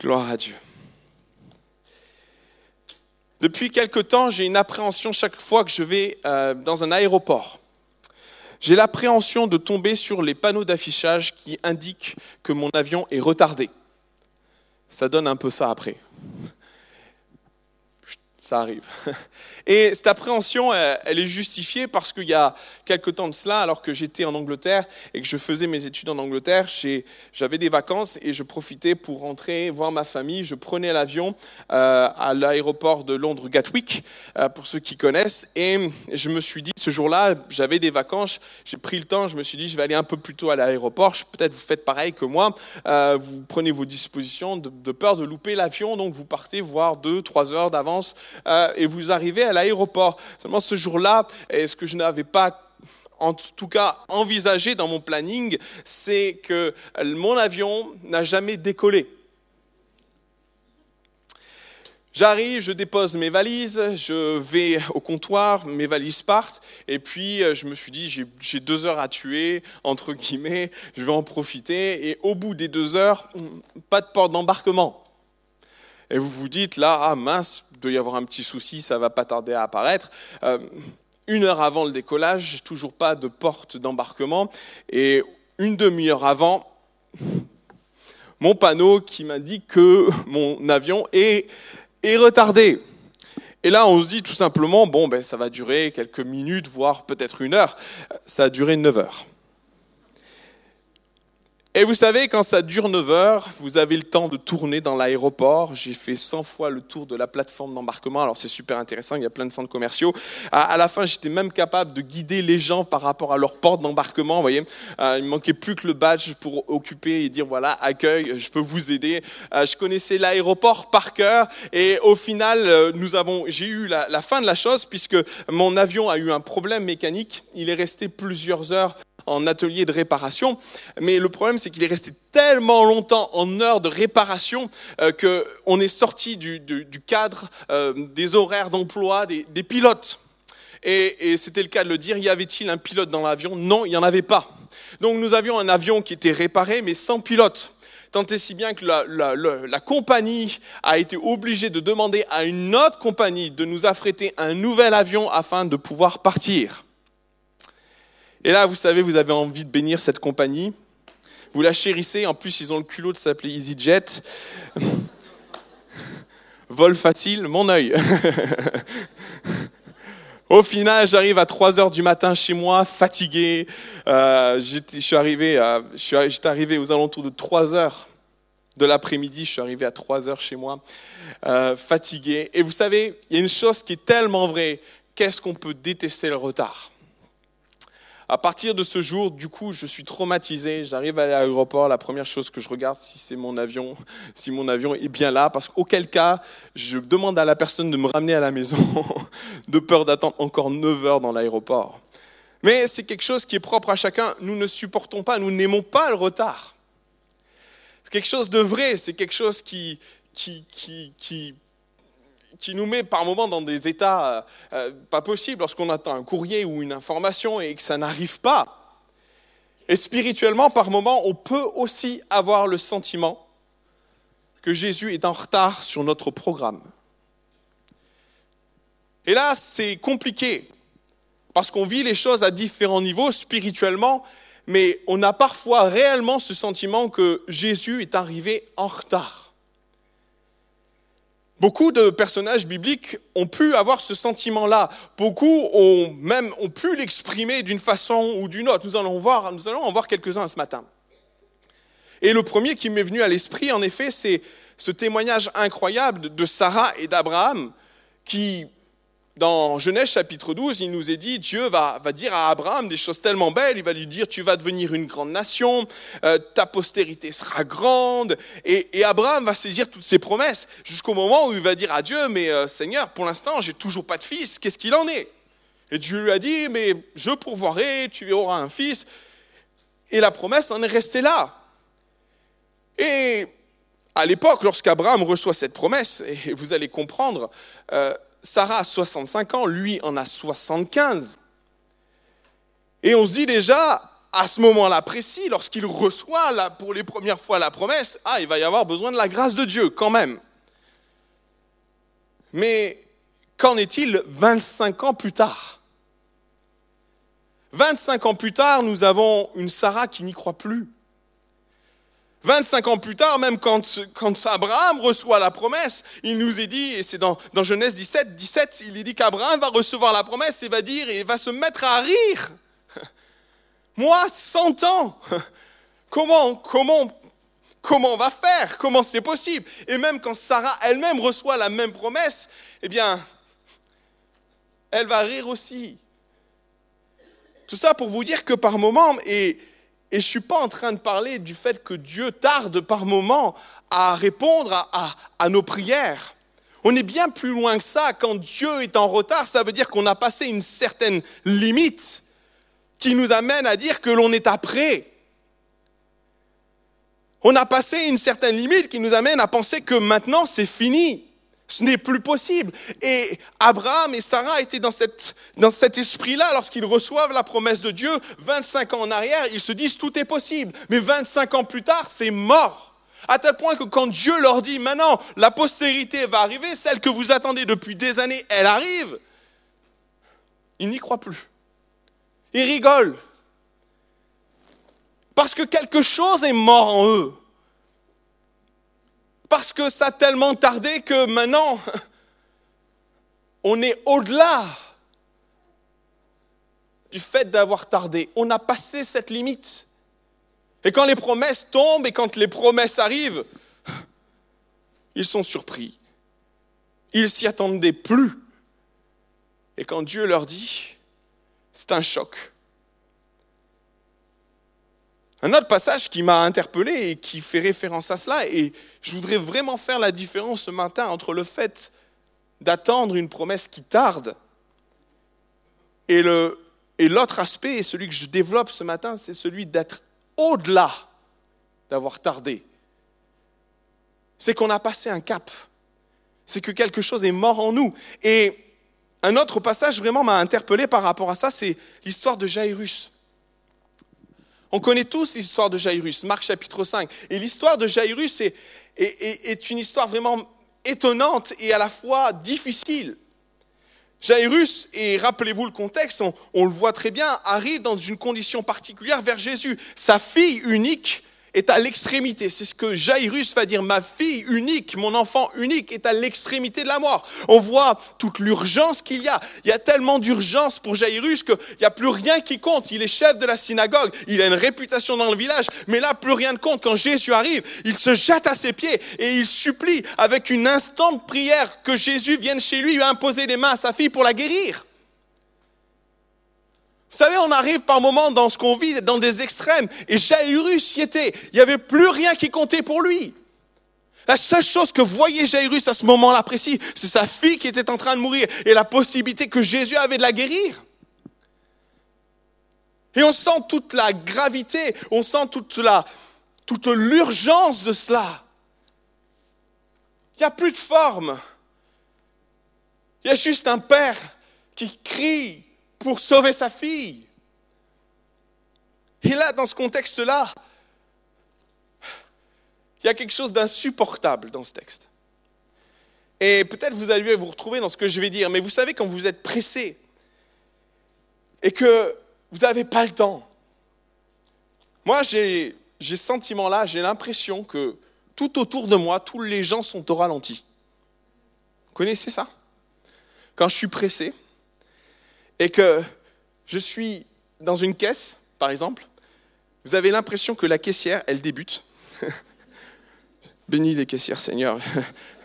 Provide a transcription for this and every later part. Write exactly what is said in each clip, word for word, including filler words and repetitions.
Gloire à Dieu. Depuis quelque temps, j'ai une appréhension chaque fois que je vais euh, dans un aéroport. J'ai l'appréhension de tomber sur les panneaux d'affichage qui indiquent que mon avion est retardé. Ça donne un peu ça après. Ça arrive. Et cette appréhension, elle est justifiée parce qu'il y a quelque temps de cela, alors que j'étais en Angleterre et que je faisais mes études en Angleterre, j'avais des vacances et je profitais pour rentrer, voir ma famille. Je prenais l'avion euh, à l'aéroport de Londres Gatwick, euh, pour ceux qui connaissent. Et je me suis dit, ce jour-là, j'avais des vacances, j'ai pris le temps, je me suis dit, je vais aller un peu plus tôt à l'aéroport. Peut-être vous faites pareil que moi, euh, vous prenez vos dispositions de, de peur de louper l'avion, donc vous partez voir deux, trois heures d'avance. Euh, et vous arrivez à l'aéroport. Seulement ce jour-là, et ce que je n'avais pas en tout cas envisagé dans mon planning, c'est que mon avion n'a jamais décollé. J'arrive, je dépose mes valises, je vais au comptoir, mes valises partent, et puis je me suis dit, j'ai, j'ai deux heures à tuer, entre guillemets, je vais en profiter, et au bout des deux heures, pas de porte d'embarquement. Et vous vous dites, là, ah mince, il doit y avoir un petit souci, ça va pas tarder à apparaître. Euh, une heure avant le décollage, toujours pas de porte d'embarquement. Et une demi-heure avant, mon panneau qui m'indique que mon avion est, est retardé. Et là, on se dit tout simplement, bon, ben, ça va durer quelques minutes, voire peut-être une heure. Ça a duré neuf heures. Et vous savez, quand ça dure neuf heures, vous avez le temps de tourner dans l'aéroport. J'ai fait cent fois le tour de la plateforme d'embarquement. Alors c'est super intéressant, il y a plein de centres commerciaux. À la fin, j'étais même capable de guider les gens par rapport à leur porte d'embarquement. Vous voyez, il me manquait plus que le badge pour occuper et dire voilà, accueil, je peux vous aider. Je connaissais l'aéroport par cœur et au final, nous avons, j'ai eu la, la fin de la chose puisque mon avion a eu un problème mécanique. Il est resté plusieurs heures en atelier de réparation, mais le problème c'est qu'il est resté tellement longtemps en heures de réparation euh, qu'on est sorti du, du, du cadre euh, des horaires d'emploi des, des pilotes. Et, et c'était le cas de le dire, y avait-il un pilote dans l'avion ? Non, il n'y en avait pas. Donc nous avions un avion qui était réparé, mais sans pilote. Tant et si bien que la, la, la, la compagnie a été obligée de demander à une autre compagnie de nous affréter un nouvel avion afin de pouvoir partir. Et là, vous savez, vous avez envie de bénir cette compagnie. Vous la chérissez. En plus, ils ont le culot de s'appeler EasyJet. Vol facile, mon œil. Au final, j'arrive à trois heures du matin chez moi, fatigué. Euh, j'étais, je suis arrivé à, je suis, j'étais arrivé aux alentours de trois heures de l'après-midi. Je suis arrivé à trois heures chez moi, euh, fatigué. Et vous savez, il y a une chose qui est tellement vraie. Qu'est-ce qu'on peut détester le retard ? À partir de ce jour, du coup, je suis traumatisé. J'arrive à l'aéroport, la première chose que je regarde, si c'est mon avion, si mon avion est bien là, parce qu'auquel cas, je demande à la personne de me ramener à la maison, de peur d'attendre encore neuf heures dans l'aéroport. Mais c'est quelque chose qui est propre à chacun. Nous ne supportons pas, nous n'aimons pas le retard. C'est quelque chose de vrai, c'est quelque chose qui, qui, qui, qui qui nous met par moments dans des états euh, pas possibles lorsqu'on attend un courrier ou une information et que ça n'arrive pas. Et spirituellement, par moments, on peut aussi avoir le sentiment que Jésus est en retard sur notre programme. Et là, c'est compliqué parce qu'on vit les choses à différents niveaux spirituellement, mais on a parfois réellement ce sentiment que Jésus est arrivé en retard. Beaucoup de personnages bibliques ont pu avoir ce sentiment-là. Beaucoup ont même ont pu l'exprimer d'une façon ou d'une autre. Nous allons voir, nous allons en voir quelques-uns ce matin. Et le premier qui m'est venu à l'esprit, en effet, c'est ce témoignage incroyable de Sarah et d'Abraham qui, dans Genèse chapitre douze, il nous est dit, Dieu va, va dire à Abraham des choses tellement belles, il va lui dire, tu vas devenir une grande nation, euh, ta postérité sera grande, et, et Abraham va saisir toutes ses promesses, jusqu'au moment où il va dire à Dieu, mais euh, Seigneur, pour l'instant, j'ai toujours pas de fils, qu'est-ce qu'il en est ? Et Dieu lui a dit, mais je pourvoirai, tu auras un fils, et la promesse en est restée là. Et à l'époque, lorsqu'Abraham reçoit cette promesse, et vous allez comprendre, euh, Sarah a soixante-cinq ans, lui en a soixante-quinze. Et on se dit déjà, à ce moment-là précis, lorsqu'il reçoit la, pour les premières fois la promesse, ah, il va y avoir besoin de la grâce de Dieu quand même. Mais qu'en est-il vingt-cinq ans plus tard ? vingt-cinq ans plus tard, nous avons une Sarah qui n'y croit plus. vingt-cinq ans plus tard, même quand, quand Abraham reçoit la promesse, il nous est dit, et c'est dans, dans Genèse dix-sept, dix-sept, il est dit qu'Abraham va recevoir la promesse et va dire, et va se mettre à rire. Moi, cent ans, comment, comment, comment on va faire ? Comment c'est possible ? Et même quand Sarah elle-même reçoit la même promesse, eh bien, elle va rire aussi. Tout ça pour vous dire que par moments, et, et je ne suis pas en train de parler du fait que Dieu tarde par moments à répondre à, à, à nos prières. On est bien plus loin que ça. Quand Dieu est en retard, ça veut dire qu'on a passé une certaine limite qui nous amène à dire que l'on est après. On a passé une certaine limite qui nous amène à penser que maintenant c'est fini. Ce n'est plus possible. Et Abraham et Sarah étaient dans, cette, dans cet esprit-là lorsqu'ils reçoivent la promesse de Dieu. vingt-cinq ans en arrière, ils se disent tout est possible. Mais vingt-cinq ans plus tard, c'est mort. À tel point que quand Dieu leur dit maintenant, la postérité va arriver, celle que vous attendez depuis des années, elle arrive, ils n'y croient plus. Ils rigolent. Parce que quelque chose est mort en eux. Parce que ça a tellement tardé que maintenant, on est au-delà du fait d'avoir tardé. On a passé cette limite. Et quand les promesses tombent et quand les promesses arrivent, ils sont surpris. Ils ne s'y attendaient plus. Et quand Dieu leur dit, c'est un choc. Un autre passage qui m'a interpellé et qui fait référence à cela, et je voudrais vraiment faire la différence ce matin entre le fait d'attendre une promesse qui tarde et, le, et l'autre aspect, et celui que je développe ce matin, c'est celui d'être au-delà d'avoir tardé. C'est qu'on a passé un cap. C'est que quelque chose est mort en nous. Et un autre passage vraiment m'a interpellé par rapport à ça, c'est l'histoire de Jaïrus. On connaît tous l'histoire de Jaïrus, Marc chapitre cinq. Et l'histoire de Jaïrus est, est, est, est une histoire vraiment étonnante et à la fois difficile. Jaïrus, et rappelez-vous le contexte, on, on le voit très bien, arrive dans une condition particulière vers Jésus. Sa fille unique est à l'extrémité. C'est ce que Jaïrus va dire. Ma fille unique, mon enfant unique est à l'extrémité de la mort. On voit toute l'urgence qu'il y a. Il y a tellement d'urgence pour Jaïrus qu'il n'y a plus rien qui compte. Il est chef de la synagogue. Il a une réputation dans le village. Mais là, plus rien ne compte. Quand Jésus arrive, il se jette à ses pieds et il supplie avec une instante prière que Jésus vienne chez lui et imposer les mains à sa fille pour la guérir. Vous savez, on arrive par moments dans ce qu'on vit, dans des extrêmes. Et Jaïrus y était. Il n'y avait plus rien qui comptait pour lui. La seule chose que voyait Jaïrus à ce moment-là précis, c'est sa fille qui était en train de mourir et la possibilité que Jésus avait de la guérir. Et on sent toute la gravité, on sent toute, la, toute l'urgence de cela. Il n'y a plus de forme. Il y a juste un père qui crie pour sauver sa fille. Et là, dans ce contexte-là, il y a quelque chose d'insupportable dans ce texte. Et peut-être vous allez vous retrouver dans ce que je vais dire, mais vous savez, quand vous êtes pressé et que vous n'avez pas le temps, moi, j'ai, j'ai ce sentiment-là, j'ai l'impression que tout autour de moi, tous les gens sont au ralenti. Vous connaissez ça ? Quand je suis pressé, et que je suis dans une caisse, par exemple, vous avez l'impression que la caissière, elle débute. Bénis les caissières, Seigneur. Vous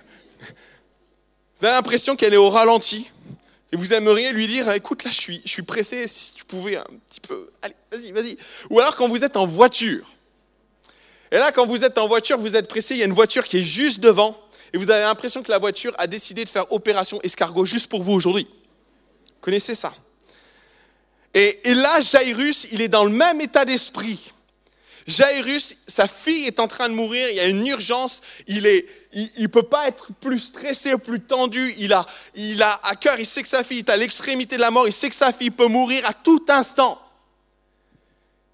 avez l'impression qu'elle est au ralenti. Et vous aimeriez lui dire, écoute, là, je suis, je suis pressé, si tu pouvais un petit peu... Allez, vas-y, vas-y. Ou alors quand vous êtes en voiture. Et là, quand vous êtes en voiture, vous êtes pressé, il y a une voiture qui est juste devant. Et vous avez l'impression que la voiture a décidé de faire opération escargot juste pour vous aujourd'hui. Vous connaissez ça? Et, et là, Jaïrus, il est dans le même état d'esprit. Jaïrus, sa fille est en train de mourir, il y a une urgence, il est, il, il peut pas être plus stressé, plus tendu, il a, il a à cœur, il sait que sa fille est à l'extrémité de la mort, il sait que sa fille peut mourir à tout instant.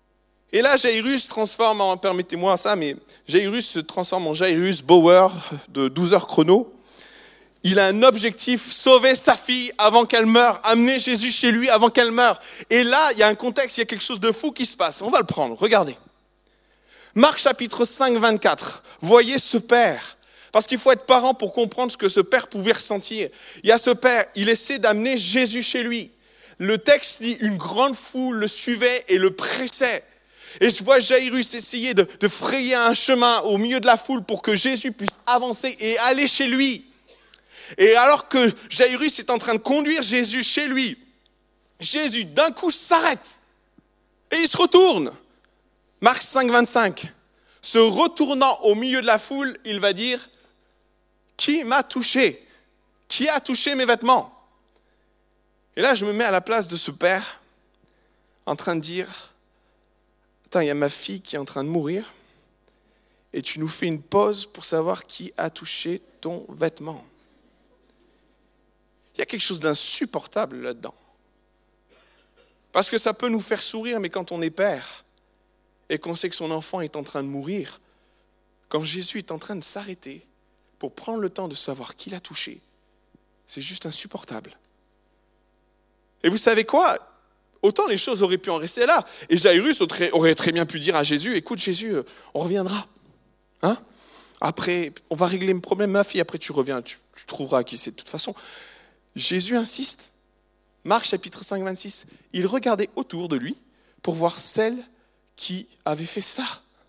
Et là, Jairus se transforme en, permettez-moi ça, mais Jairus se transforme en Jairus Bauer de douze heures chrono. Il a un objectif, sauver sa fille avant qu'elle meure, amener Jésus chez lui avant qu'elle meure. Et là, il y a un contexte, il y a quelque chose de fou qui se passe. On va le prendre, regardez. Marc chapitre cinq, vingt-quatre. Voyez ce père. Parce qu'il faut être parent pour comprendre ce que ce père pouvait ressentir. Il y a ce père, il essaie d'amener Jésus chez lui. Le texte dit, une grande foule le suivait et le pressait. Et je vois Jairus essayer de, de frayer un chemin au milieu de la foule pour que Jésus puisse avancer et aller chez lui. Et alors que Jairus est en train de conduire Jésus chez lui, Jésus d'un coup s'arrête et il se retourne. Marc cinq, vingt-cinq. Se retournant au milieu de la foule, il va dire, qui m'a touché? Qui a touché mes vêtements? Et là, je me mets à la place de ce père en train de dire, attends, il y a ma fille qui est en train de mourir et tu nous fais une pause pour savoir qui a touché ton vêtement. Il y a quelque chose d'insupportable là-dedans. Parce que ça peut nous faire sourire, mais quand on est père et qu'on sait que son enfant est en train de mourir, quand Jésus est en train de s'arrêter pour prendre le temps de savoir qui l'a touché, c'est juste insupportable. Et vous savez quoi? Autant les choses auraient pu en rester là. Et Jairus aurait très bien pu dire à Jésus, écoute Jésus, on reviendra. Hein? Après, on va régler le problème, ma fille, après tu reviens, tu, tu trouveras qui c'est de toute façon. Jésus insiste. Marc chapitre cinq, vingt-six. Il regardait autour de lui pour voir celle qui avait fait ça.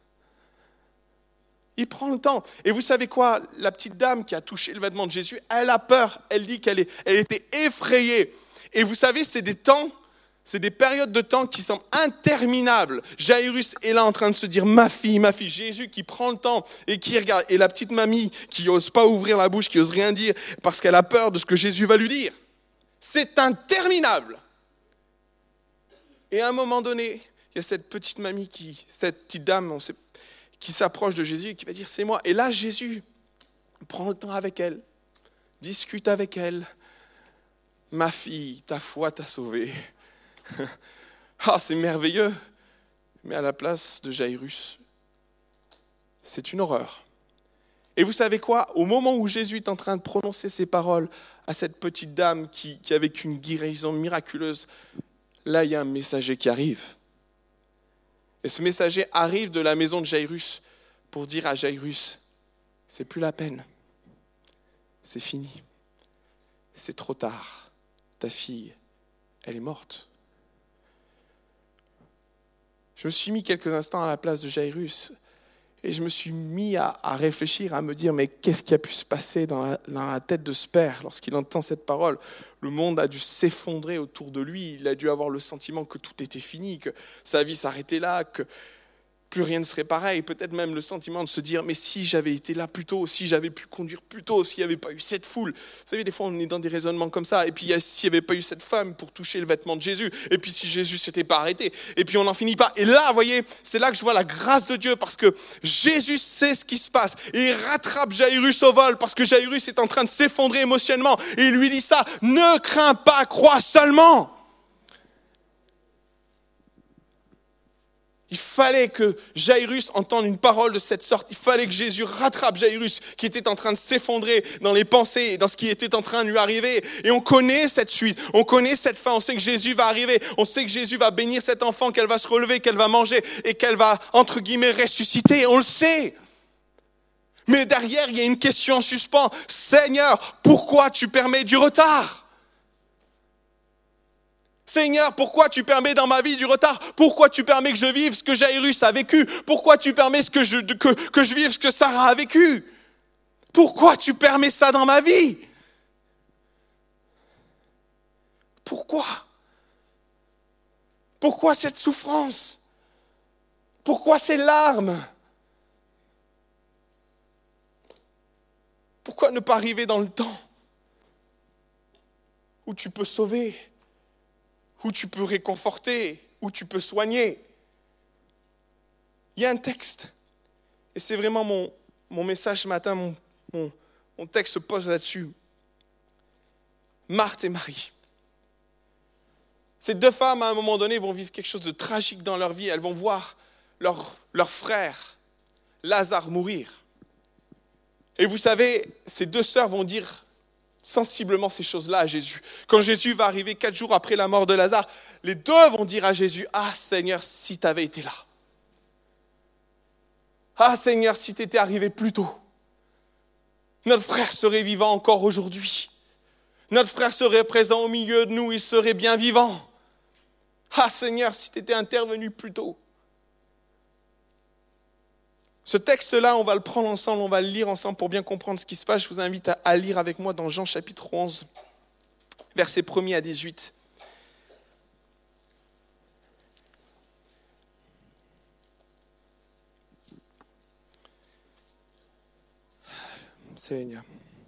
Il prend le temps. Et vous savez quoi? La petite dame qui a touché le vêtement de Jésus, elle a peur. Elle dit qu'elle est, elle était effrayée. Et vous savez, c'est des temps, c'est des périodes de temps qui semblent interminables. Jairus est là en train de se dire, ma fille, ma fille. Jésus qui prend le temps et qui regarde. Et la petite mamie qui n'ose pas ouvrir la bouche, qui n'ose rien dire parce qu'elle a peur de ce que Jésus va lui dire. C'est interminable. Et à un moment donné, il y a cette petite mamie, qui, cette petite dame on sait, qui s'approche de Jésus et qui va dire, c'est moi. Et là, Jésus prend le temps avec elle, discute avec elle. Ma fille, ta foi t'a sauvée. Ah, c'est merveilleux. Mais à la place de Jairus, c'est une horreur. Et vous savez quoi? Au moment où Jésus est en train de prononcer ces paroles à cette petite dame qui, qui avait une guérison miraculeuse, là, il y a un messager qui arrive. Et ce messager arrive de la maison de Jairus pour dire à Jairus, c'est plus la peine. C'est fini. C'est trop tard. Ta fille, elle est morte. Je me suis mis quelques instants à la place de Jairus et je me suis mis à, à réfléchir, à me dire, mais qu'est-ce qui a pu se passer dans la, dans la tête de ce père lorsqu'il entend cette parole? Le monde a dû s'effondrer autour de lui, il a dû avoir le sentiment que tout était fini, que sa vie s'arrêtait là, que plus rien ne serait pareil, peut-être même le sentiment de se dire, mais si j'avais été là plus tôt, si j'avais pu conduire plus tôt, s'il n'y avait pas eu cette foule. Vous savez, des fois on est dans des raisonnements comme ça, et puis s'il n'y avait pas eu cette femme pour toucher le vêtement de Jésus, et puis si Jésus ne s'était pas arrêté, et puis on n'en finit pas. Et là, vous voyez, c'est là que je vois la grâce de Dieu, parce que Jésus sait ce qui se passe, et il rattrape Jairus au vol, parce que Jairus est en train de s'effondrer émotionnellement, et il lui dit ça, ne crains pas, crois seulement. Il fallait que Jairus entende une parole de cette sorte. Il fallait que Jésus rattrape Jairus qui était en train de s'effondrer dans les pensées et dans ce qui était en train de lui arriver. Et on connaît cette suite, on connaît cette fin, on sait que Jésus va arriver, on sait que Jésus va bénir cet enfant, qu'elle va se relever, qu'elle va manger et qu'elle va, entre guillemets, ressusciter. On le sait. Mais derrière, il y a une question en suspens. Seigneur, pourquoi tu permets du retard ? Seigneur, pourquoi tu permets dans ma vie du retard? Pourquoi tu permets que je vive ce que Jairus a vécu? Pourquoi tu permets ce que, je, que, que je vive ce que Sarah a vécu? Pourquoi tu permets ça dans ma vie? Pourquoi? Pourquoi cette souffrance? Pourquoi ces larmes? Pourquoi ne pas arriver dans le temps où tu peux sauver, où tu peux réconforter, où tu peux soigner? Il y a un texte, et c'est vraiment mon, mon message ce matin, mon, mon, mon texte se pose là-dessus. Marthe et Marie. Ces deux femmes, à un moment donné, vont vivre quelque chose de tragique dans leur vie. Elles vont voir leur, leur frère Lazare mourir. Et vous savez, ces deux sœurs vont dire sensiblement ces choses-là à Jésus. Quand Jésus va arriver quatre jours après la mort de Lazare, les deux vont dire à Jésus, « Ah Seigneur, si tu avais été là. Ah Seigneur, si tu étais arrivé plus tôt. Notre frère serait vivant encore aujourd'hui. Notre frère serait présent au milieu de nous, il serait bien vivant. Ah Seigneur, si tu étais intervenu plus tôt. » Ce texte-là, on va le prendre ensemble, on va le lire ensemble pour bien comprendre ce qui se passe. Je vous invite à, à lire avec moi dans Jean chapitre onze, versets premier à dix-huit. Seigneur.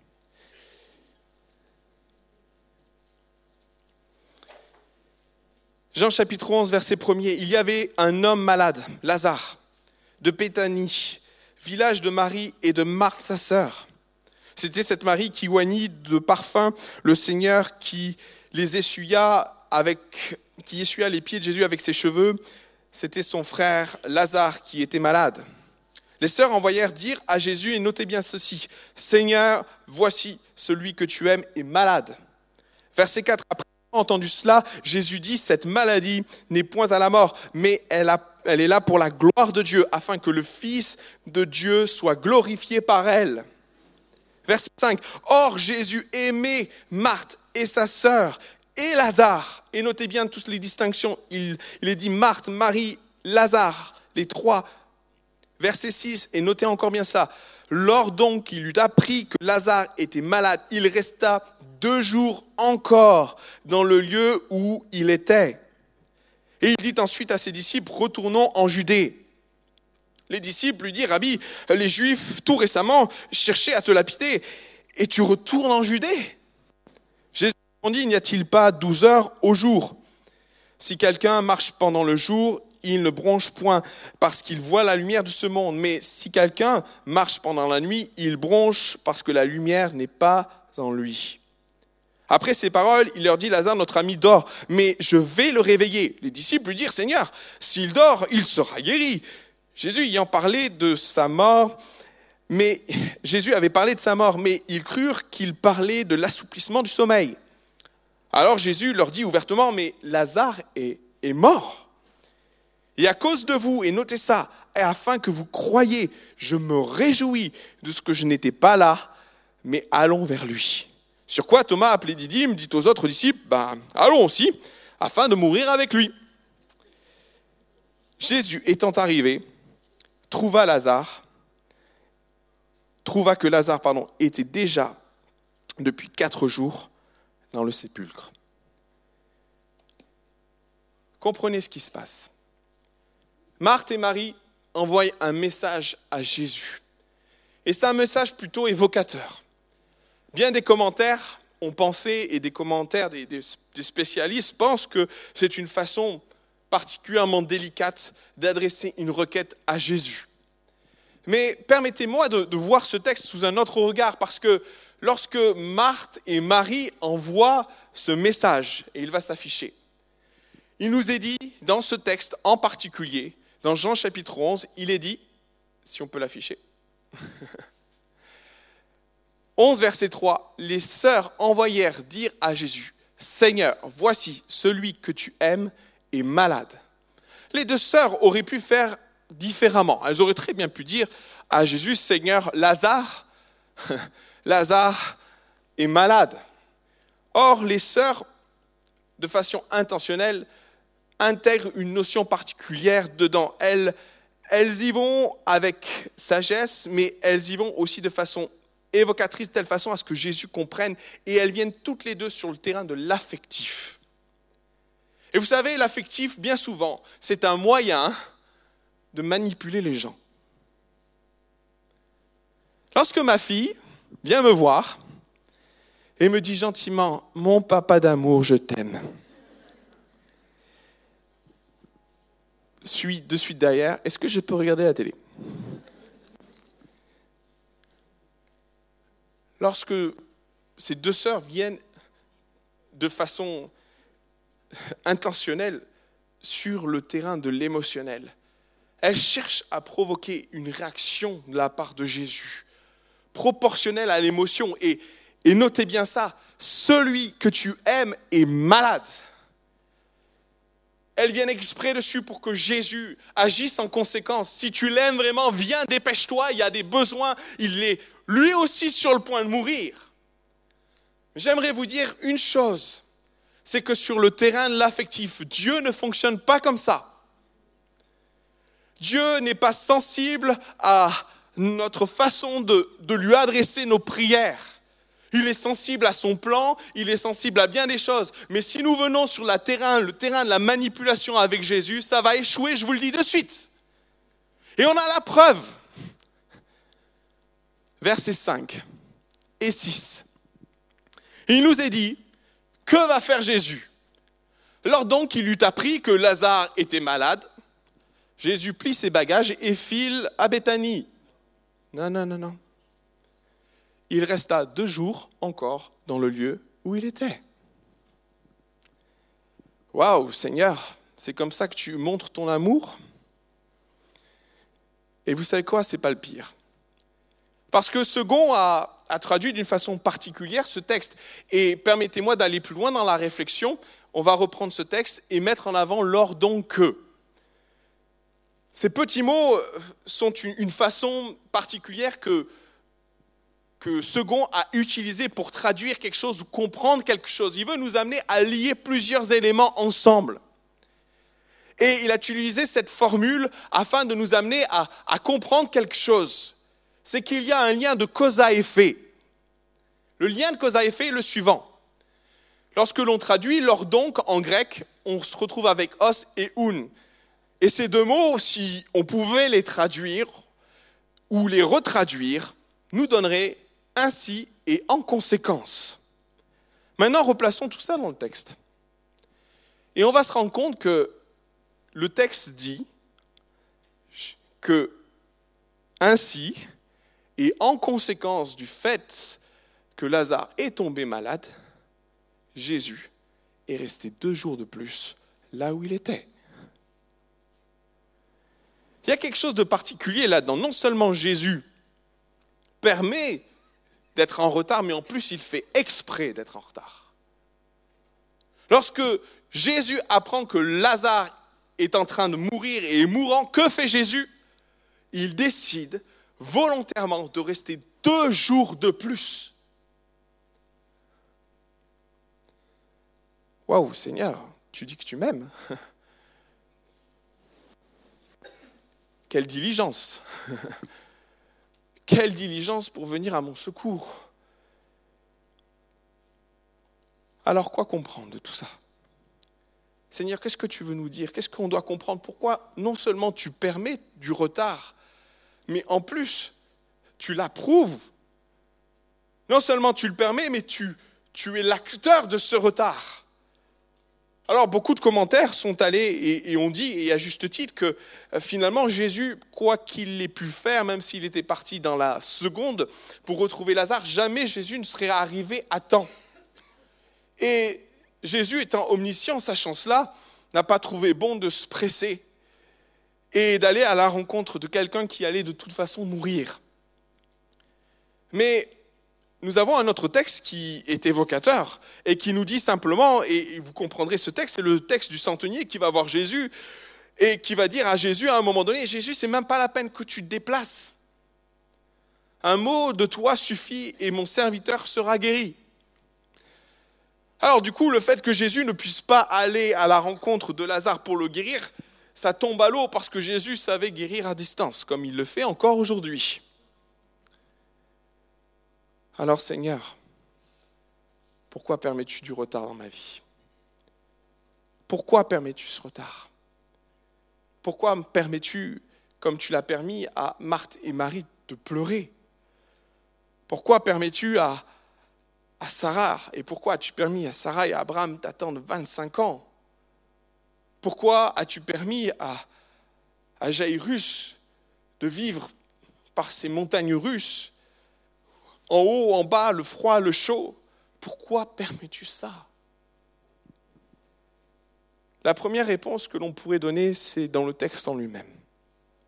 Jean chapitre onze, verset premier. Il y avait un homme malade, Lazare, de Béthanie, village de Marie et de Marthe, sa sœur. C'était cette Marie qui oignit de parfum le Seigneur, qui les essuya avec, qui essuya les pieds de Jésus avec ses cheveux. C'était son frère Lazare qui était malade. Les sœurs envoyèrent dire à Jésus, et notez bien ceci, « Seigneur, voici celui que tu aimes est malade. » Verset quatre, après avoir entendu cela, Jésus dit, « Cette maladie n'est point à la mort, mais elle, a, elle est là pour la gloire de Dieu, afin que le Fils de Dieu soit glorifié par elle. » Verset cinq, « Or Jésus aimait Marthe et sa sœur et Lazare. » Et notez bien toutes les distinctions, il, il est dit Marthe, Marie, Lazare, les trois. Verset six, et notez encore bien ça. Lors donc qu'il eut appris que Lazare était malade, il resta deux jours encore dans le lieu où il était. Et il dit ensuite à ses disciples, retournons en Judée. Les disciples lui disent, Rabbi, les Juifs tout récemment cherchaient à te lapider et tu retournes en Judée. Jésus répondit, n'y a-t-il pas douze heures au jour? Si quelqu'un marche pendant le jour, il ne bronche point parce qu'il voit la lumière de ce monde. Mais si quelqu'un marche pendant la nuit, il bronche parce que la lumière n'est pas en lui. Après ces paroles, il leur dit, Lazare, notre ami, dort, mais je vais le réveiller. Les disciples lui dirent, Seigneur, s'il dort, il sera guéri. Jésus ayant parlé de sa mort, mais Jésus avait parlé de sa mort, mais ils crurent qu'il parlait de l'assouplissement du sommeil. Alors Jésus leur dit ouvertement, mais Lazare est, est mort. Et à cause de vous, et notez ça, et afin que vous croyiez, je me réjouis de ce que je n'étais pas là, mais allons vers lui. Sur quoi Thomas, appelé Didyme, dit aux autres disciples, ben, allons aussi, afin de mourir avec lui. Jésus étant arrivé, trouva Lazare, trouva que Lazare, pardon, était déjà depuis quatre jours dans le sépulcre. Comprenez ce qui se passe. Marthe et Marie envoient un message à Jésus. Et c'est un message plutôt évocateur. Bien des commentaires ont pensé, et des commentaires des, des, des spécialistes pensent que c'est une façon particulièrement délicate d'adresser une requête à Jésus. Mais permettez-moi de, de voir ce texte sous un autre regard, parce que lorsque Marthe et Marie envoient ce message, et il va s'afficher, il nous est dit, dans ce texte en particulier, dans Jean chapitre onze, il est dit, si on peut l'afficher, onze verset trois, les sœurs envoyèrent dire à Jésus, Seigneur, voici celui que tu aimes est malade. Les deux sœurs auraient pu faire différemment. Elles auraient très bien pu dire à Jésus, Seigneur, Lazare, Lazare est malade. Or, les sœurs, de façon intentionnelle, intègrent une notion particulière dedans. Elles, elles y vont avec sagesse, mais elles y vont aussi de façon évocatrice, de telle façon à ce que Jésus comprenne, et elles viennent toutes les deux sur le terrain de l'affectif. Et vous savez, l'affectif, bien souvent, c'est un moyen de manipuler les gens. Lorsque ma fille vient me voir et me dit gentiment « Mon papa d'amour, je t'aime », suis de suite derrière, est-ce que je peux regarder la télé ? Lorsque ces deux sœurs viennent de façon intentionnelle sur le terrain de l'émotionnel, elle cherche à provoquer une réaction de la part de Jésus, proportionnelle à l'émotion. Et, et notez bien ça, celui que tu aimes est malade. Elles viennent exprès dessus pour que Jésus agisse en conséquence. Si tu l'aimes vraiment, viens, dépêche-toi, il y a des besoins, il est lui aussi sur le point de mourir. J'aimerais vous dire une chose, c'est que sur le terrain de l'affectif, Dieu ne fonctionne pas comme ça. Dieu n'est pas sensible à notre façon de, de lui adresser nos prières. Il est sensible à son plan, il est sensible à bien des choses. Mais si nous venons sur le terrain, le terrain de la manipulation avec Jésus, ça va échouer, je vous le dis de suite. Et on a la preuve. Versets cinq et six. Il nous est dit, que va faire Jésus ? Lors donc il eut appris que Lazare était malade, Jésus plie ses bagages et file à Béthanie. Non, non, non, non. Il resta deux jours encore dans le lieu où il était. Waouh, Seigneur, c'est comme ça que tu montres ton amour ? Et vous savez quoi, c'est pas le pire. Parce que Second a, a traduit d'une façon particulière ce texte. Et permettez-moi d'aller plus loin dans la réflexion. On va reprendre ce texte et mettre en avant lors donc que. Ces petits mots sont une, une façon particulière que que Second a utilisé pour traduire quelque chose ou comprendre quelque chose. Il veut nous amener à lier plusieurs éléments ensemble. Et il a utilisé cette formule afin de nous amener à, à comprendre quelque chose. C'est qu'il y a un lien de cause à effet. Le lien de cause à effet est le suivant. Lorsque l'on traduit lors donc en grec, on se retrouve avec os et un. Et ces deux mots, si on pouvait les traduire ou les retraduire, nous donneraient ainsi et en conséquence. Maintenant, replaçons tout ça dans le texte. Et on va se rendre compte que le texte dit que ainsi et en conséquence du fait que Lazare est tombé malade, Jésus est resté deux jours de plus là où il était. Il y a quelque chose de particulier là-dedans. Non seulement Jésus permet d'être en retard, mais en plus, il fait exprès d'être en retard. Lorsque Jésus apprend que Lazare est en train de mourir et est mourant, que fait Jésus ? Il décide volontairement de rester deux jours de plus. Waouh, Seigneur, tu dis que tu m'aimes. Quelle diligence. Quelle diligence pour venir à mon secours. Alors, quoi comprendre de tout ça ? Seigneur, qu'est-ce que tu veux nous dire ? Qu'est-ce qu'on doit comprendre ? Pourquoi non seulement tu permets du retard, mais en plus, tu l'approuves. Non seulement tu le permets, mais tu, tu es l'acteur de ce retard. Alors, beaucoup de commentaires sont allés et, et ont dit, et à juste titre, que euh, finalement, Jésus, quoi qu'il ait pu faire, même s'il était parti dans la seconde pour retrouver Lazare, jamais Jésus ne serait arrivé à temps. Et Jésus, étant omniscient, sachant cela, n'a pas trouvé bon de se presser et d'aller à la rencontre de quelqu'un qui allait de toute façon mourir. Mais nous avons un autre texte qui est évocateur et qui nous dit simplement, et vous comprendrez ce texte, c'est le texte du centenier qui va voir Jésus et qui va dire à Jésus à un moment donné, Jésus, c'est même pas la peine que tu te déplaces. Un mot de toi suffit et mon serviteur sera guéri. Alors du coup, le fait que Jésus ne puisse pas aller à la rencontre de Lazare pour le guérir, ça tombe à l'eau parce que Jésus savait guérir à distance, comme il le fait encore aujourd'hui. Alors Seigneur, pourquoi permets-tu du retard dans ma vie ? Pourquoi permets-tu ce retard ? Pourquoi me permets-tu, comme tu l'as permis à Marthe et Marie, de pleurer ? Pourquoi permets-tu à, à Sarah, et pourquoi as-tu permis à Sarah et à Abraham d'attendre vingt-cinq ans ? Pourquoi as-tu permis à, à Jairus de vivre par ces montagnes russes ? En haut, en bas, le froid, le chaud. Pourquoi permets-tu ça ? La première réponse que l'on pourrait donner, c'est dans le texte en lui-même.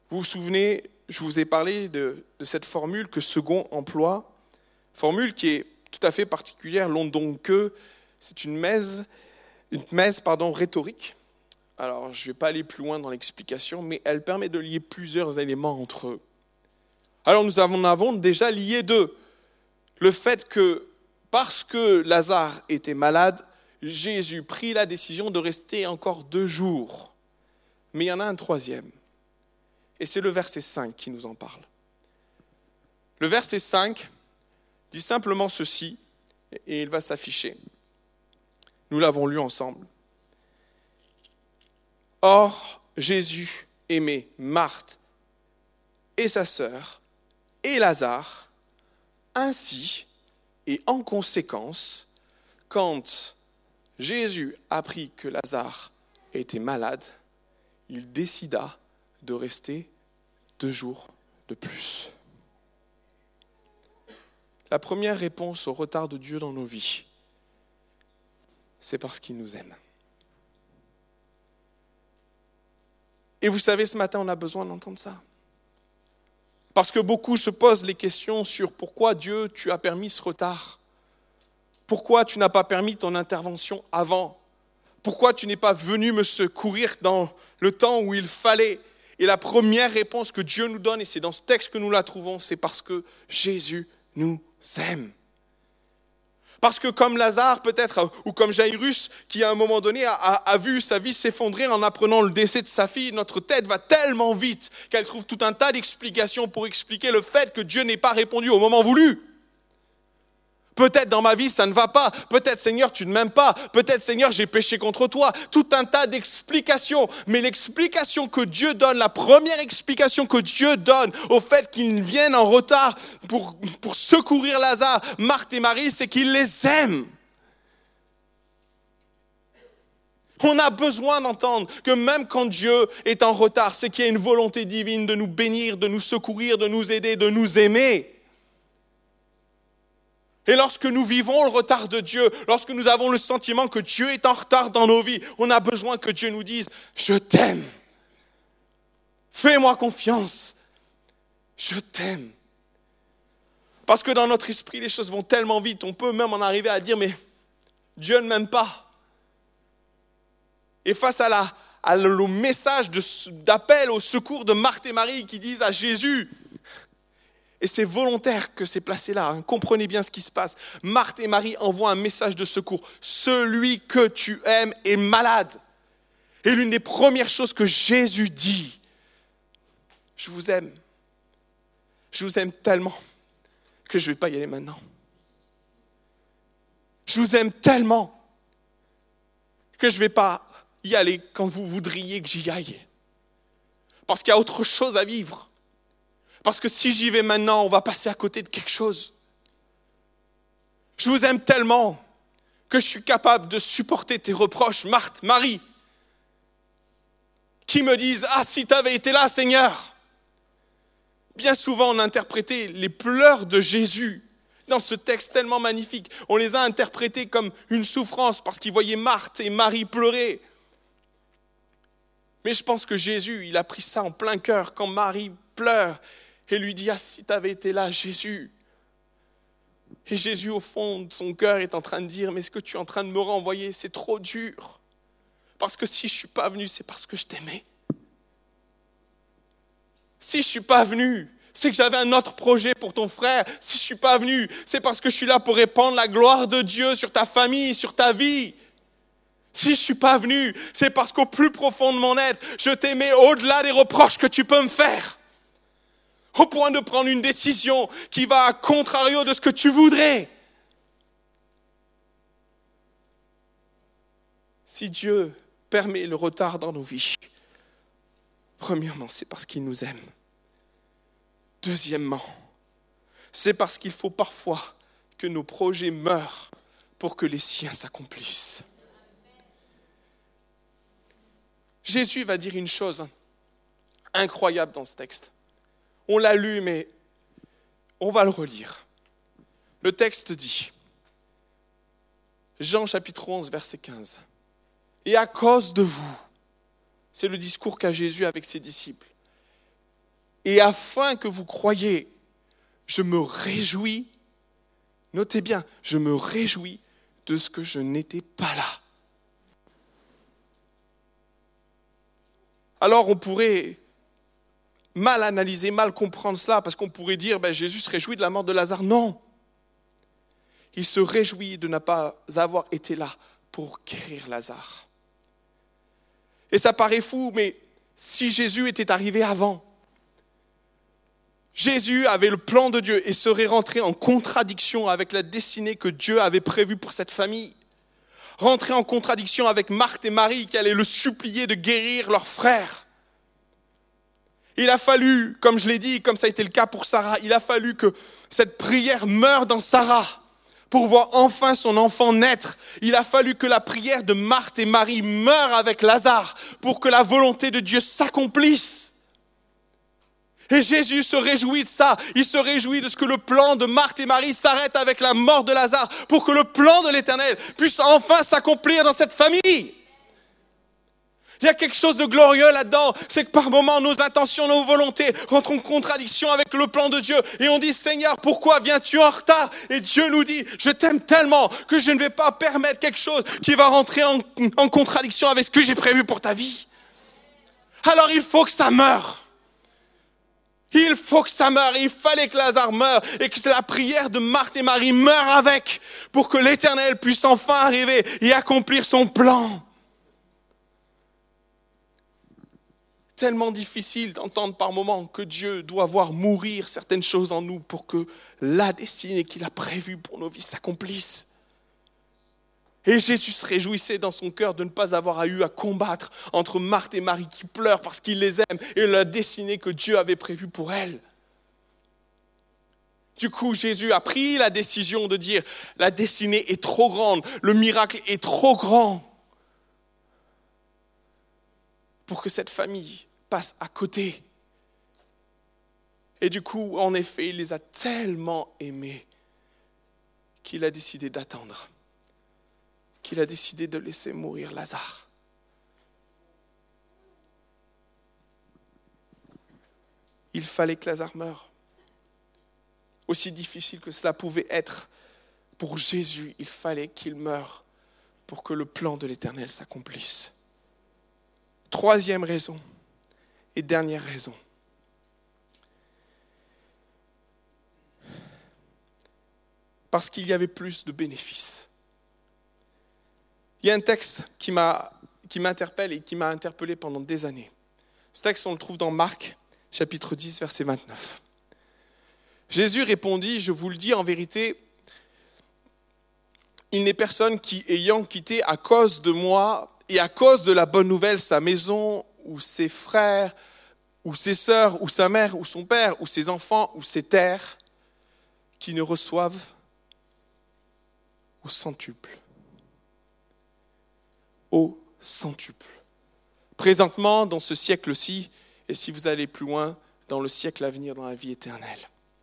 Vous vous souvenez, je vous ai parlé de, de cette formule que Second emploie, formule qui est tout à fait particulière, l'on donc que, c'est une mèse, une mèse pardon, rhétorique. Alors, je ne vais pas aller plus loin dans l'explication, mais elle permet de lier plusieurs éléments entre eux. Alors, nous en avons déjà lié deux. Le fait que, parce que Lazare était malade, Jésus prit la décision de rester encore deux jours. Mais il y en a un troisième. Et c'est le verset cinq qui nous en parle. Le verset cinq dit simplement ceci, et il va s'afficher. Nous l'avons lu ensemble. Or, Jésus aimait Marthe et sa sœur et Lazare, ainsi et en conséquence, quand Jésus apprit que Lazare était malade, il décida de rester deux jours de plus. La première réponse au retard de Dieu dans nos vies, c'est parce qu'il nous aime. Et vous savez, ce matin, on a besoin d'entendre ça. Parce que beaucoup se posent les questions sur pourquoi Dieu, tu as permis ce retard. Pourquoi tu n'as pas permis ton intervention avant? Pourquoi tu n'es pas venu me secourir dans le temps où il fallait? Et la première réponse que Dieu nous donne, et c'est dans ce texte que nous la trouvons, c'est parce que Jésus nous aime. Parce que comme Lazare peut-être, ou comme Jairus, qui à un moment donné a, a, a vu sa vie s'effondrer en apprenant le décès de sa fille, notre tête va tellement vite qu'elle trouve tout un tas d'explications pour expliquer le fait que Dieu n'ait pas répondu au moment voulu. Peut-être dans ma vie ça ne va pas, peut-être Seigneur tu ne m'aimes pas, peut-être Seigneur j'ai péché contre toi, tout un tas d'explications. Mais l'explication que Dieu donne, la première explication que Dieu donne au fait qu'ils viennent en retard pour, pour secourir Lazare, Marthe et Marie, c'est qu'il les aime. On a besoin d'entendre que même quand Dieu est en retard, c'est qu'il y a une volonté divine de nous bénir, de nous secourir, de nous aider, de nous aimer. Et lorsque nous vivons le retard de Dieu, lorsque nous avons le sentiment que Dieu est en retard dans nos vies, on a besoin que Dieu nous dise « Je t'aime, fais-moi confiance, je t'aime ». Parce que dans notre esprit, les choses vont tellement vite, on peut même en arriver à dire « Mais Dieu ne m'aime pas ». Et face à, la, à le, le message de, d'appel au secours de Marthe et Marie qui disent à Jésus, et c'est volontaire que c'est placé là, hein. Comprenez bien ce qui se passe. Marthe et Marie envoient un message de secours. Celui que tu aimes est malade. Et l'une des premières choses que Jésus dit, je vous aime. Je vous aime tellement que je ne vais pas y aller maintenant. Je vous aime tellement que je ne vais pas y aller quand vous voudriez que j'y aille. Parce qu'il y a autre chose à vivre. Parce que si j'y vais maintenant, on va passer à côté de quelque chose. Je vous aime tellement que je suis capable de supporter tes reproches, Marthe, Marie, qui me disent « Ah, si tu avais été là, Seigneur !» Bien souvent, on a interprété les pleurs de Jésus dans ce texte tellement magnifique. On les a interprétés comme une souffrance parce qu'ils voyaient Marthe et Marie pleurer. Mais je pense que Jésus, il a pris ça en plein cœur quand Marie pleure. Et lui dit, ah si tu avais été là, Jésus. Et Jésus, au fond de son cœur, est en train de dire, mais ce que tu es en train de me renvoyer, c'est trop dur. Parce que si je ne suis pas venu, c'est parce que je t'aimais. Si je ne suis pas venu, c'est que j'avais un autre projet pour ton frère. Si je ne suis pas venu, c'est parce que je suis là pour répandre la gloire de Dieu sur ta famille, sur ta vie. Si je ne suis pas venu, c'est parce qu'au plus profond de mon être, je t'aimais au-delà des reproches que tu peux me faire. Au point de prendre une décision qui va à contrario de ce que tu voudrais. Si Dieu permet le retard dans nos vies, premièrement, c'est parce qu'il nous aime. Deuxièmement, c'est parce qu'il faut parfois que nos projets meurent pour que les siens s'accomplissent. Jésus va dire une chose incroyable dans ce texte. On l'a lu, mais on va le relire. Le texte dit, Jean chapitre onze, verset quinze, « Et à cause de vous, c'est le discours qu'a Jésus avec ses disciples, Et afin que vous croyiez, je me réjouis, notez bien, je me réjouis de ce que je n'étais pas là. Alors on pourrait mal analyser, mal comprendre cela, parce qu'on pourrait dire, ben, Jésus se réjouit de la mort de Lazare. Non, il se réjouit de ne pas avoir été là pour guérir Lazare. Et ça paraît fou, mais si Jésus était arrivé avant, Jésus avait le plan de Dieu et serait rentré en contradiction avec la destinée que Dieu avait prévue pour cette famille. Rentré en contradiction avec Marthe et Marie qui allaient le supplier de guérir leur frère. Il a fallu, comme je l'ai dit, comme ça a été le cas pour Sarah, il a fallu que cette prière meure dans Sarah pour voir enfin son enfant naître. Il a fallu que la prière de Marthe et Marie meure avec Lazare pour que la volonté de Dieu s'accomplisse. Et Jésus se réjouit de ça. Il se réjouit de ce que le plan de Marthe et Marie s'arrête avec la mort de Lazare pour que le plan de l'Éternel puisse enfin s'accomplir dans cette famille. Il y a quelque chose de glorieux là-dedans, c'est que par moments, nos intentions, nos volontés rentrent en contradiction avec le plan de Dieu. Et on dit, Seigneur, pourquoi viens-tu en retard? Et Dieu nous dit, je t'aime tellement que je ne vais pas permettre quelque chose qui va rentrer en, en contradiction avec ce que j'ai prévu pour ta vie. Alors il faut que ça meure. Il faut que ça meure, il fallait que Lazare meure et que la prière de Marthe et Marie meure avec pour que l'Éternel puisse enfin arriver et accomplir son plan. Tellement difficile d'entendre par moments que Dieu doit voir mourir certaines choses en nous pour que la destinée qu'il a prévue pour nos vies s'accomplisse. Et Jésus se réjouissait dans son cœur de ne pas avoir eu à combattre entre Marthe et Marie qui pleurent parce qu'il les aime et la destinée que Dieu avait prévue pour elles. Du coup, Jésus a pris la décision de dire « La destinée est trop grande, le miracle est trop grand pour que cette famille passe à côté. » Et du coup, en effet, il les a tellement aimés qu'il a décidé d'attendre. Qu'il a décidé de laisser mourir Lazare. Il fallait que Lazare meure. Aussi difficile que cela pouvait être, pour Jésus, il fallait qu'il meure pour que le plan de l'Éternel s'accomplisse. Troisième raison et dernière raison. Parce qu'il y avait plus de bénéfices. Il y a un texte qui, m'a, qui m'interpelle et qui m'a interpellé pendant des années. Ce texte, on le trouve dans Marc, chapitre dix, verset vingt-neuf. Jésus répondit, je vous le dis en vérité, il n'est personne qui, ayant quitté à cause de moi et à cause de la bonne nouvelle sa maison ou ses frères ou ses sœurs ou sa mère ou son père ou ses enfants ou ses terres, qui ne reçoivent au centuple. Au centuple. Présentement, dans ce siècle-ci, et si vous allez plus loin, dans le siècle à venir, dans la vie éternelle.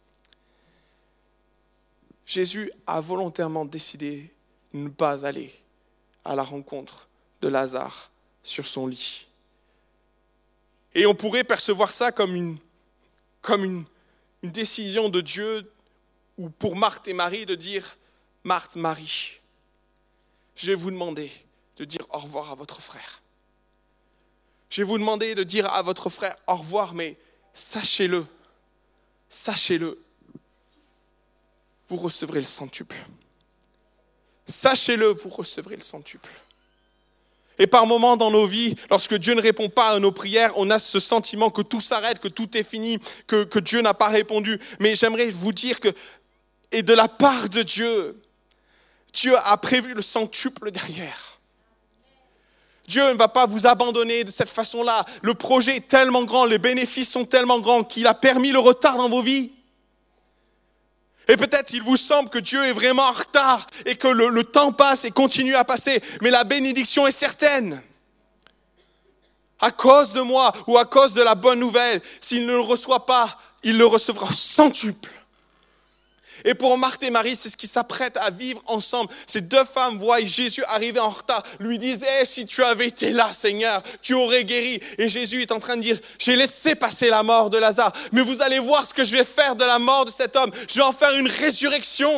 Jésus a volontairement décidé de ne pas aller à la rencontre de Lazare sur son lit. Et on pourrait percevoir ça comme une, comme une, une décision de Dieu, ou pour Marthe et Marie, de dire « Marthe, Marie, je vais vous demander de dire au revoir à votre frère. Je vais vous demander de dire à votre frère au revoir, mais sachez-le, sachez-le, vous recevrez le centuple. Sachez-le, vous recevrez le centuple. » Et par moments dans nos vies, lorsque Dieu ne répond pas à nos prières, on a ce sentiment que tout s'arrête, que tout est fini, que, que Dieu n'a pas répondu. Mais j'aimerais vous dire que, et de la part de Dieu, Dieu a prévu le centuple derrière. Dieu ne va pas vous abandonner de cette façon-là. Le projet est tellement grand, les bénéfices sont tellement grands qu'il a permis le retard dans vos vies. Et peut-être il vous semble que Dieu est vraiment en retard et que le, le temps passe et continue à passer. Mais la bénédiction est certaine. À cause de moi ou à cause de la bonne nouvelle, s'il ne le reçoit pas, il le recevra centuple. Et pour Marthe et Marie, c'est ce qu'ils s'apprêtent à vivre ensemble. Ces deux femmes voient Jésus arriver en retard, lui disent hey, « si tu avais été là, Seigneur, tu aurais guéri. » Et Jésus est en train de dire « j'ai laissé passer la mort de Lazare, mais vous allez voir ce que je vais faire de la mort de cet homme. Je vais en faire une résurrection. »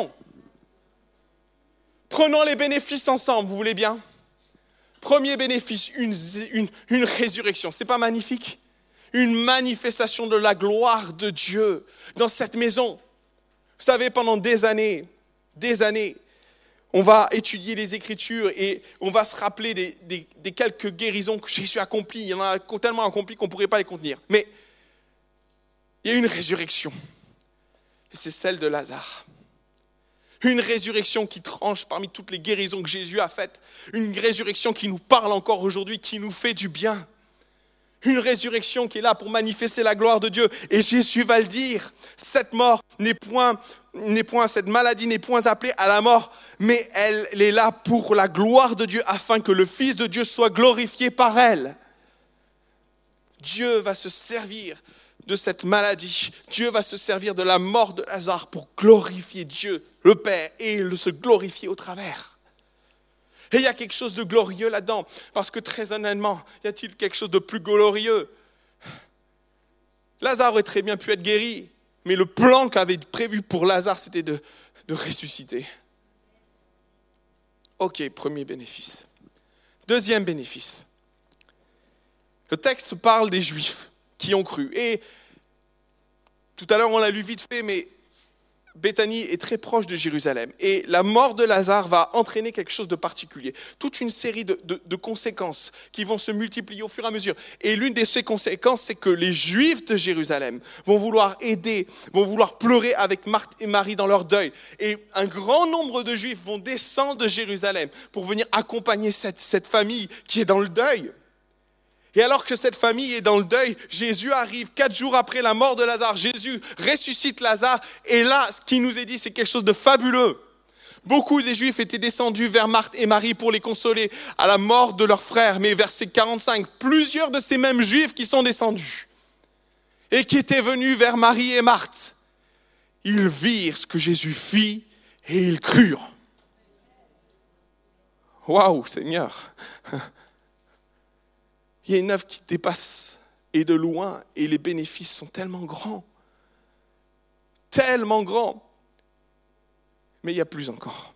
Prenons les bénéfices ensemble, vous voulez bien ? Premier bénéfice, une, une, une résurrection. C'est pas magnifique ? Une manifestation de la gloire de Dieu dans cette maison. Vous savez, pendant des années, des années, on va étudier les Écritures et on va se rappeler des, des, des quelques guérisons que Jésus a accomplies. Il y en a tellement accomplies qu'on ne pourrait pas les contenir. Mais il y a une résurrection. Et c'est celle de Lazare. Une résurrection qui tranche parmi toutes les guérisons que Jésus a faites. Une résurrection qui nous parle encore aujourd'hui, qui nous fait du bien. Une résurrection qui est là pour manifester la gloire de Dieu. Et Jésus va le dire, cette mort n'est point, n'est point, cette maladie n'est point appelée à la mort, mais elle, elle est là pour la gloire de Dieu, afin que le Fils de Dieu soit glorifié par elle. Dieu va se servir de cette maladie. Dieu va se servir de la mort de Lazare pour glorifier Dieu, le Père, et le se glorifier au travers. Et il y a quelque chose de glorieux là-dedans, parce que très honnêtement, y a-t-il quelque chose de plus glorieux ? Lazare aurait très bien pu être guéri, mais le plan qu'avait prévu pour Lazare, c'était de, de ressusciter. Ok, premier bénéfice. Deuxième bénéfice. Le texte parle des Juifs qui ont cru. Et tout à l'heure, on l'a lu vite fait, mais Béthanie est très proche de Jérusalem. Et la mort de Lazare va entraîner quelque chose de particulier. Toute une série de, de, de conséquences qui vont se multiplier au fur et à mesure. Et l'une de ces conséquences, c'est que les Juifs de Jérusalem vont vouloir aider, vont vouloir pleurer avec Marthe et Marie dans leur deuil. Et un grand nombre de Juifs vont descendre de Jérusalem pour venir accompagner cette, cette famille qui est dans le deuil. Et alors que cette famille est dans le deuil, Jésus arrive quatre jours après la mort de Lazare. Jésus ressuscite Lazare. Et là, ce qui nous est dit, c'est quelque chose de fabuleux. Beaucoup des Juifs étaient descendus vers Marthe et Marie pour les consoler à la mort de leur frère. Mais verset quarante-cinq, plusieurs de ces mêmes Juifs qui sont descendus et qui étaient venus vers Marie et Marthe, ils virent ce que Jésus fit et ils crurent. Waouh, Seigneur! Il y a une œuvre qui dépasse et de loin, et les bénéfices sont tellement grands, tellement grands, mais il y a plus encore.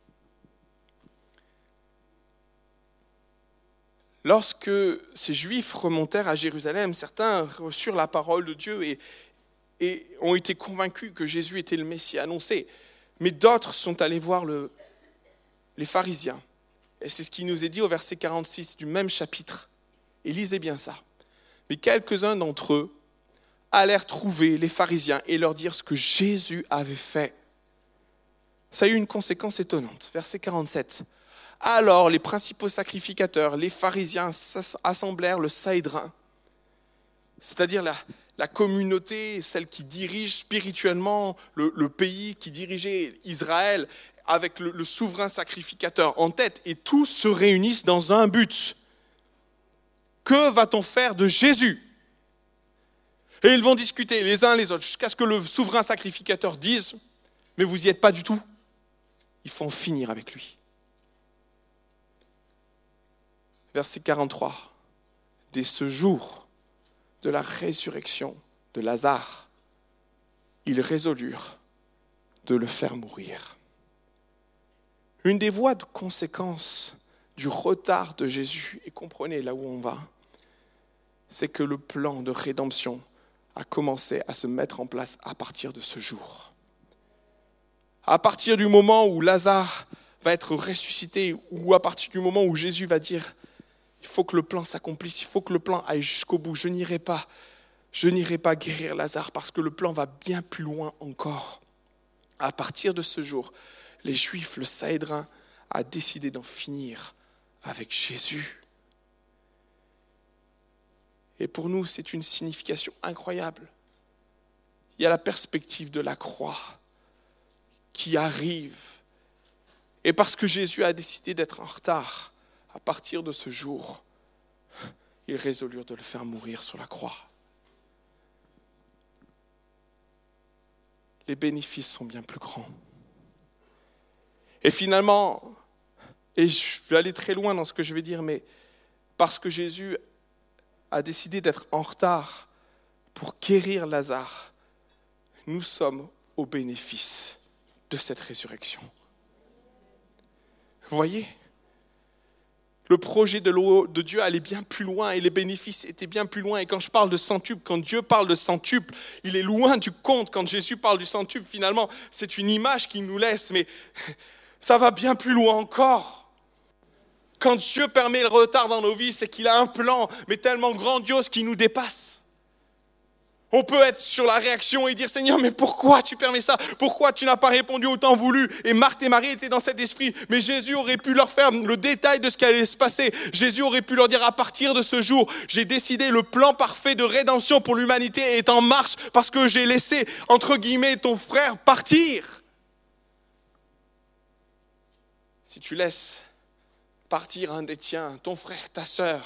Lorsque ces Juifs remontèrent à Jérusalem, certains reçurent la parole de Dieu et, et ont été convaincus que Jésus était le Messie annoncé, mais d'autres sont allés voir le, les pharisiens. Et c'est ce qui nous est dit au verset quarante-six du même chapitre. Et lisez bien ça. Mais quelques-uns d'entre eux allèrent trouver les pharisiens et leur dire ce que Jésus avait fait. Ça a eu une conséquence étonnante. Verset quarante-sept. Alors les principaux sacrificateurs, les pharisiens, assemblèrent le Sanhédrin, c'est-à-dire la, la communauté, celle qui dirige spirituellement le, le pays, qui dirigeait Israël, avec le, le souverain sacrificateur en tête. Et tous se réunissent dans un but. Que va-t-on faire de Jésus ? Et ils vont discuter les uns les autres jusqu'à ce que le souverain sacrificateur dise « Mais vous n'y êtes pas du tout, il faut en finir avec lui. » Verset quarante-trois. Dès ce jour de la résurrection de Lazare, ils résolurent de le faire mourir. Une des voies de conséquence du retard de Jésus, et comprenez là où on va, c'est que le plan de rédemption a commencé à se mettre en place à partir de ce jour. À partir du moment où Lazare va être ressuscité, ou à partir du moment où Jésus va dire « Il faut que le plan s'accomplisse, il faut que le plan aille jusqu'au bout, je n'irai pas, je n'irai pas guérir Lazare parce que le plan va bien plus loin encore. » À partir de ce jour, les Juifs, le Sanhédrin, a décidé d'en finir avec Jésus. Et pour nous, c'est une signification incroyable. Il y a la perspective de la croix qui arrive. Et parce que Jésus a décidé d'être en retard, à partir de ce jour, ils résolurent de le faire mourir sur la croix. les bénéfices sont bien plus grands. Et finalement, et je vais aller très loin dans ce que je vais dire, mais parce que Jésus a décidé d'être en retard pour guérir Lazare, nous sommes au bénéfice de cette résurrection. Vous voyez ? Le projet de, de Dieu allait bien plus loin et les bénéfices étaient bien plus loin. Et quand je parle de centuple, quand Dieu parle de centuple, il est loin du compte. Quand Jésus parle du centuple, finalement, c'est une image qu'il nous laisse, mais ça va bien plus loin encore. Quand Dieu permet le retard dans nos vies, c'est qu'il a un plan, mais tellement grandiose qui nous dépasse. On peut être sur la réaction et dire « Seigneur, mais pourquoi tu permets ça ? Pourquoi tu n'as pas répondu au temps voulu ?» Et Marthe et Marie étaient dans cet esprit, mais Jésus aurait pu leur faire le détail de ce qui allait se passer. Jésus aurait pu leur dire « À partir de ce jour, j'ai décidé le plan parfait de rédemption pour l'humanité est en marche parce que j'ai laissé, entre guillemets, ton frère partir. » Si tu laisses partir un des tiens, ton frère, ta sœur,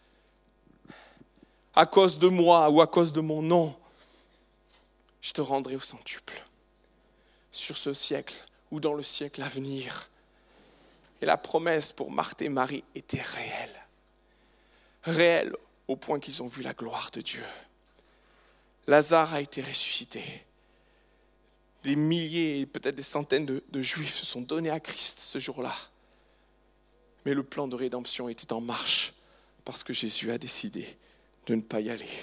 à cause de moi ou à cause de mon nom, je te rendrai au centuple, sur ce siècle ou dans le siècle à venir. Et la promesse pour Marthe et Marie était réelle. Réelle au point qu'ils ont vu la gloire de Dieu. Lazare a été ressuscité. Des milliers, peut-être des centaines de, de Juifs se sont donnés à Christ ce jour-là. Mais le plan de rédemption était en marche parce que Jésus a décidé de ne pas y aller.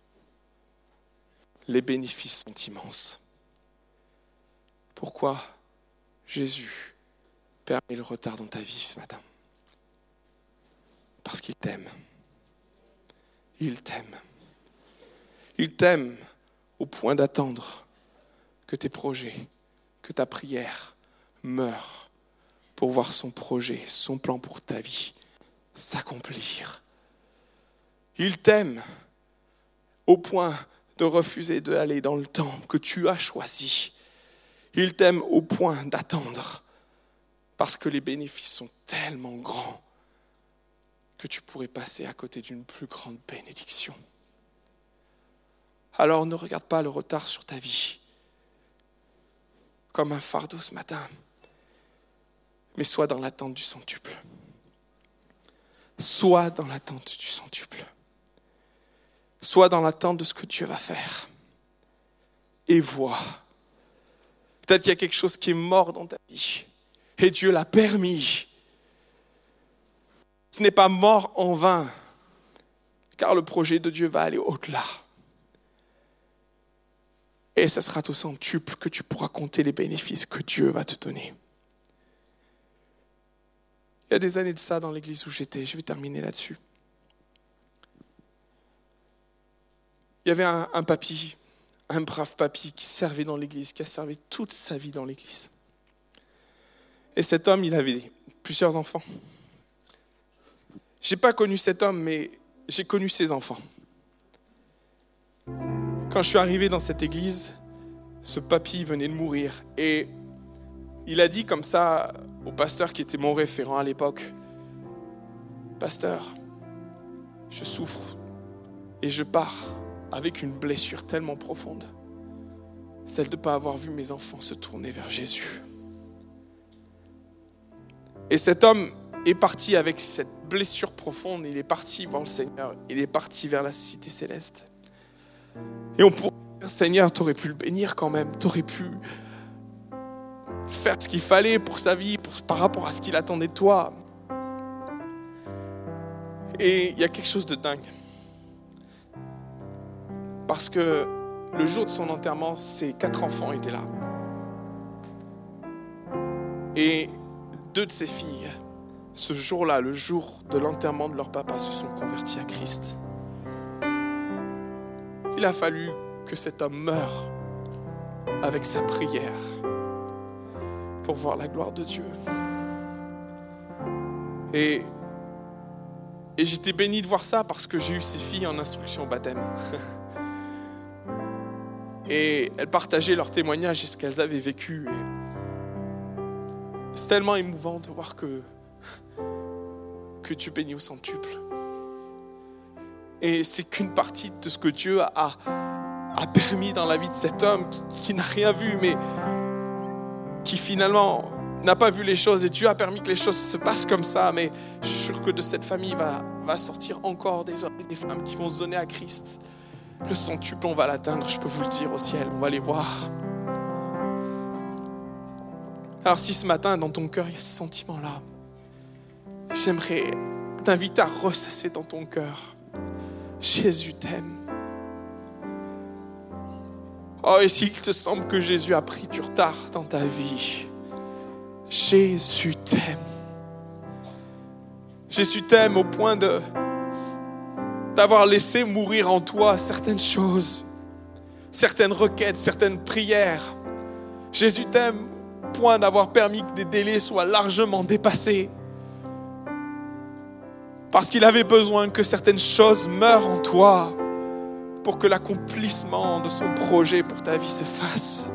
Les bénéfices sont immenses. Pourquoi Jésus permet le retard dans ta vie ce matin ? Parce qu'il t'aime. Il t'aime. Il t'aime au point d'attendre que tes projets, que ta prière meurent pour voir son projet, son plan pour ta vie s'accomplir. Il t'aime au point de refuser d'aller dans le temps que tu as choisi. Il t'aime au point d'attendre parce que les bénéfices sont tellement grands que tu pourrais passer à côté d'une plus grande bénédiction. Alors ne regarde pas le retard sur ta vie comme un fardeau ce matin, mais sois dans l'attente du centuple. Sois dans l'attente du centuple. Sois dans l'attente de ce que Dieu va faire. Et vois. Peut-être qu'il y a quelque chose qui est mort dans ta vie. Et Dieu l'a permis. Ce n'est pas mort en vain. Car le projet de Dieu va aller au-delà. Et ce sera au centuple que tu pourras compter les bénéfices que Dieu va te donner. Il y a des années de ça dans l'église où j'étais. Je vais terminer là-dessus. Il y avait un, un papy, un brave papy qui servait dans l'église, qui a servi toute sa vie dans l'église. Et cet homme, il avait plusieurs enfants. Je n'ai pas connu cet homme, mais j'ai connu ses enfants. Quand je suis arrivé dans cette église, ce papy venait de mourir. Et il a dit comme ça au pasteur qui était mon référent à l'époque, « Pasteur, je souffre et je pars avec une blessure tellement profonde, celle de ne pas avoir vu mes enfants se tourner vers Jésus. » Et cet homme est parti avec cette blessure profonde, il est parti voir le Seigneur, il est parti vers la cité céleste. Et on pourrait dire, Seigneur, tu aurais pu le bénir quand même, tu aurais pu faire ce qu'il fallait pour sa vie, pour, par rapport à ce qu'il attendait de toi. Et il y a quelque chose de dingue. Parce que le jour de son enterrement, ses quatre enfants étaient là. Et deux de ses filles, ce jour-là, le jour de l'enterrement de leur papa, se sont convertis à Christ. Il a fallu que cet homme meure avec sa prière pour voir la gloire de Dieu. Et, et j'étais béni de voir ça parce que j'ai eu ces filles en instruction au baptême. Et elles partageaient leurs témoignages et ce qu'elles avaient vécu. Et c'est tellement émouvant de voir que, que Dieu bénit au centuple. Et c'est qu'une partie de ce que Dieu a, a permis dans la vie de cet homme qui, qui n'a rien vu, mais qui finalement n'a pas vu les choses, et Dieu a permis que les choses se passent comme ça, mais je suis sûr que de cette famille va, va sortir encore des hommes et des femmes qui vont se donner à Christ. Le centuple, on va l'atteindre, je peux vous le dire, au ciel, on va les voir. Alors si ce matin, dans ton cœur, il y a ce sentiment-là, j'aimerais t'inviter à ressasser dans ton cœur: Jésus t'aime. Oh, et s'il te semble que Jésus a pris du retard dans ta vie, Jésus t'aime. Jésus t'aime au point de, d'avoir laissé mourir en toi certaines choses, certaines requêtes, certaines prières. Jésus t'aime au point d'avoir permis que des délais soient largement dépassés. Parce qu'il avait besoin que certaines choses meurent en toi pour que l'accomplissement de son projet pour ta vie se fasse.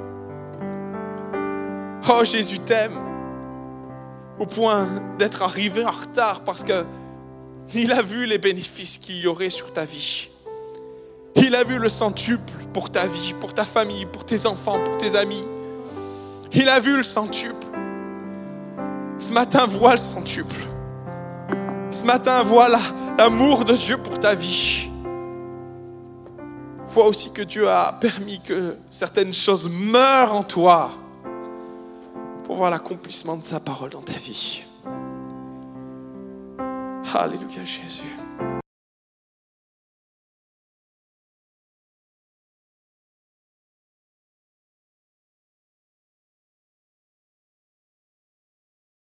Oh, Jésus t'aime au point d'être arrivé en retard parce qu'il a vu les bénéfices qu'il y aurait sur ta vie. Il a vu le centuple pour ta vie, pour ta famille, pour tes enfants, pour tes amis. Il a vu le centuple. Ce matin, vois le centuple. Ce matin, vois la, l'amour de Dieu pour ta vie. Vois aussi que Dieu a permis que certaines choses meurent en toi pour voir l'accomplissement de sa parole dans ta vie. Alléluia, Jésus.